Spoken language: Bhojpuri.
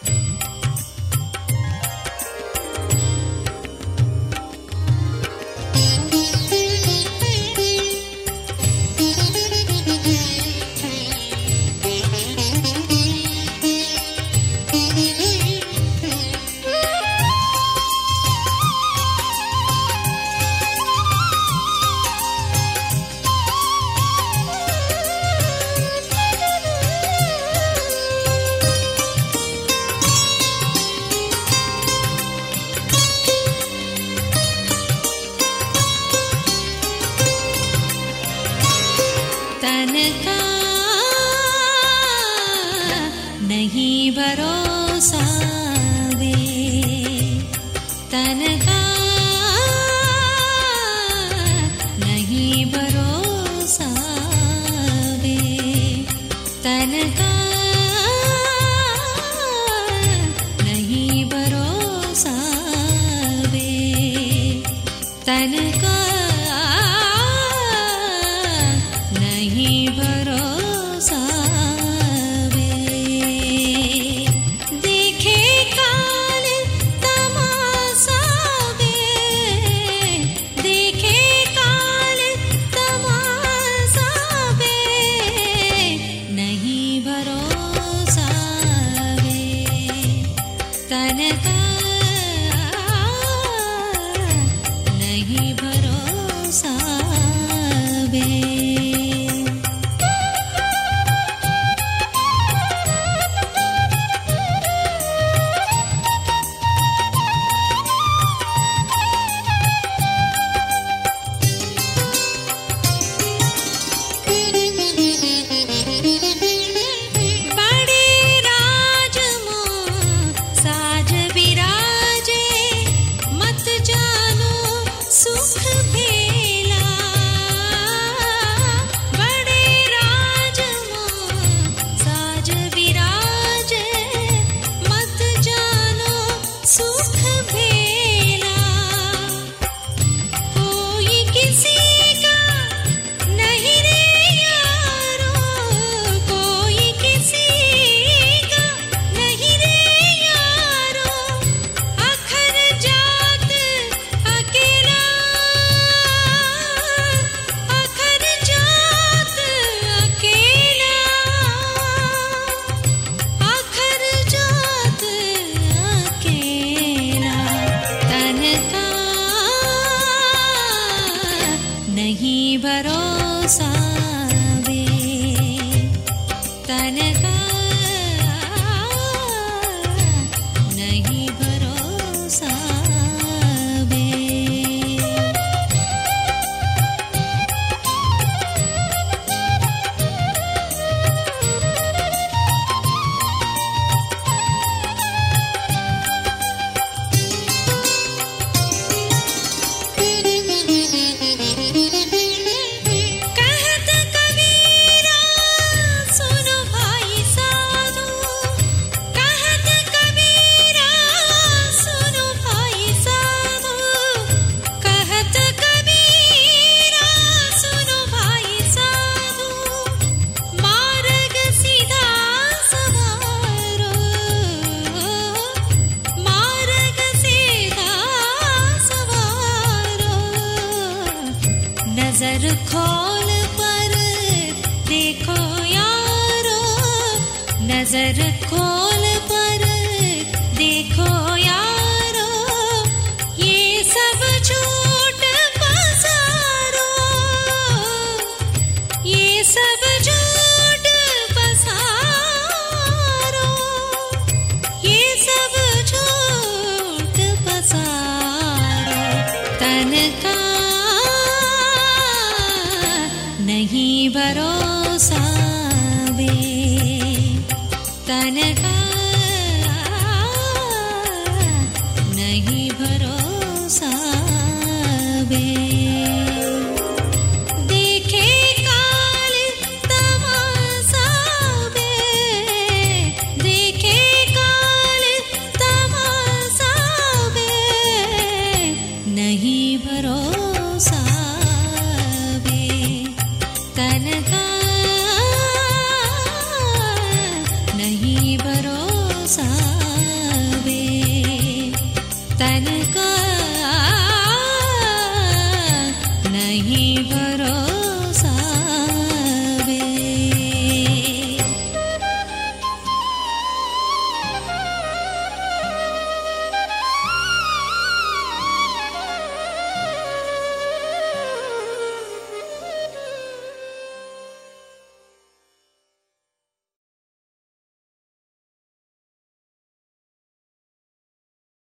तन का नहीं भरोसा वे, तन का नहीं भरोसा वे, तन का नहीं भरोसा वे, तन का नहीं भरोसा वे। देखे काल तमाशा वे, देखे काल तमाशा वे, नहीं भरोसा वे, तन का नहीं भरोसा वे। नहीं भरोसा वे, तन का नहीं भरोसा वे। नजर खोल पर देखो यारो, नजर खोल पर देखो यारो, ये सब झूठ पसारो, ये सब झूठ पसारो, ये सब झूठ पसारो। तन का नहीं भरोसा वे, तन का नहीं भरोसा वे। देखे काल तमाशा वे, देखे काल तमाशा वे, नहीं भरोसा तन का नहीं भरोसा। तन को